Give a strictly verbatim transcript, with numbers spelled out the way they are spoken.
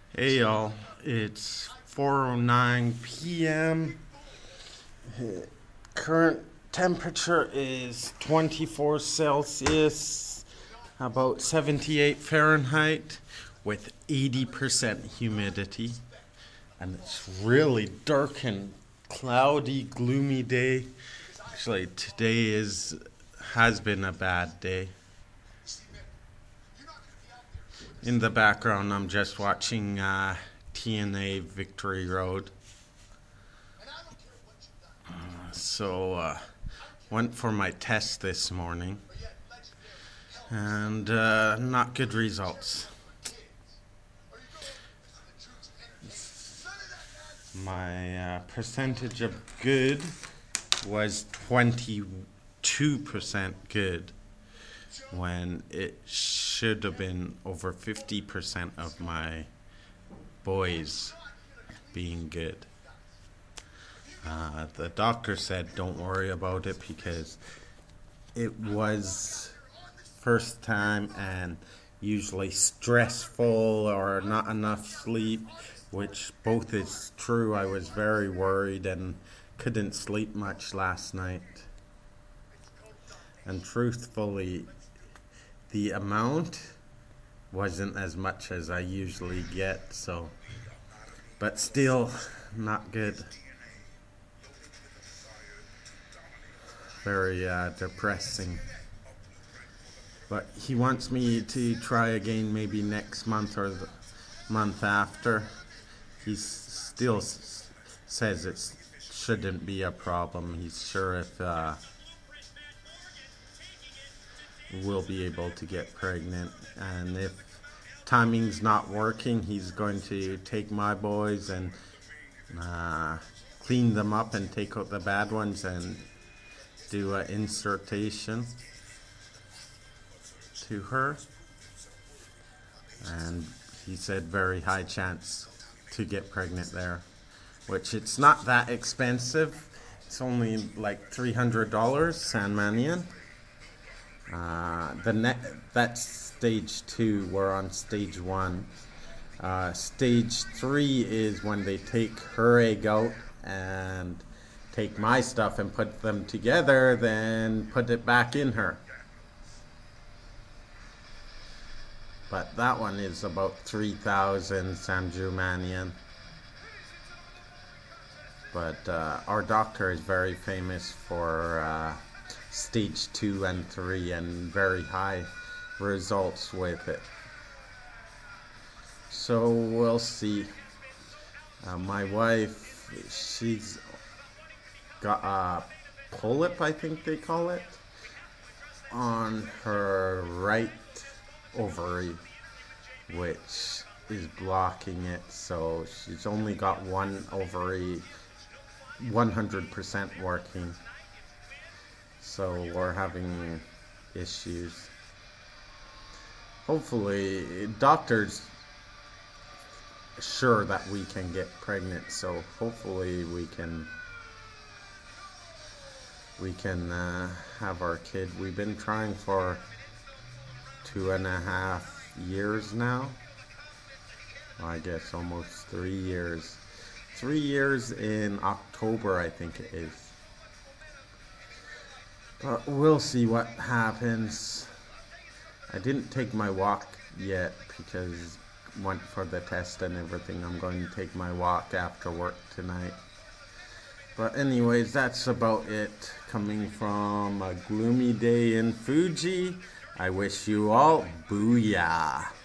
Hey y'all, it's four oh nine p m Current temperature is twenty-four Celsius, about seventy-eight Fahrenheit, with eighty percent humidity. And it's really dark and cloudy, gloomy day. Actually, today is has been a bad day. In the background, I'm just watching uh, T N A Victory Road. So, uh, went for my test this morning, and uh, not good results. My uh, percentage of good was twenty-two percent good, when it should have been over fifty percent of my boys being good. Uh, the doctor said don't worry about it because it was first time and usually stressful or not enough sleep, which both is true. I was very worried and couldn't sleep much last night. And truthfully, the amount wasn't as much as I usually get, so, but still not good. Very uh, depressing. But he wants me to try again maybe next month or the month after. He still s- says it shouldn't be a problem. He's sure if uh, we'll be able to get pregnant, and if timing's not working, he's going to take my boys and uh, clean them up and take out the bad ones and do an insertion to her. And he said very high chance to get pregnant there, which it's not that expensive. It's only like three hundred dollars San Manian. Uh, the ne- that's stage two. We're on stage one. Uh, stage three is when they take her egg out and take my stuff and put them together, then put it back in her. But that one is about three thousand Sanjumanian. But uh, our doctor is very famous for uh, stage two and three and very high results with it. So we'll see. Uh, my wife, she's got a polyp, I think they call it, on her right ovary, which is blocking it. So she's only got one ovary one hundred percent working. So we're having issues. Hopefully, doctors sure that we can get pregnant, so hopefully we can we can uh, have our kid. We've been trying for two and a half years now. Well, I guess almost three years. Three years in October, I think it is. But we'll see what happens. I didn't take my walk yet because went for the test and everything. I'm going to take my walk after work tonight. But anyways, that's about it. Coming from a gloomy day in Fuji, I wish you all booyah.